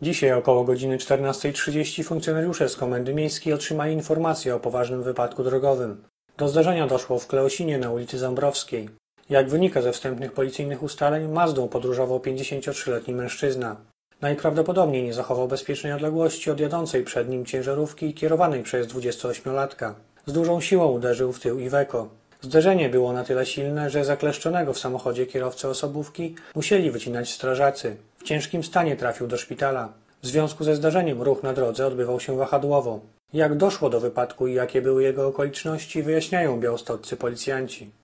Dzisiaj około godziny 14:30 funkcjonariusze z Komendy Miejskiej otrzymali informację o poważnym wypadku drogowym. Do zdarzenia doszło w Kleosinie na ulicy Zambrowskiej. Jak wynika ze wstępnych policyjnych ustaleń, Mazdą podróżował 53-letni mężczyzna. Najprawdopodobniej nie zachował bezpiecznej odległości od jadącej przed nim ciężarówki kierowanej przez 28-latka. Z dużą siłą uderzył w tył Iveco. Zderzenie było na tyle silne, że zakleszczonego w samochodzie kierowcę osobówki musieli wycinać strażacy. W ciężkim stanie trafił do szpitala. W związku ze zdarzeniem ruch na drodze odbywał się wahadłowo. Jak doszło do wypadku i jakie były jego okoliczności, wyjaśniają białostoccy policjanci.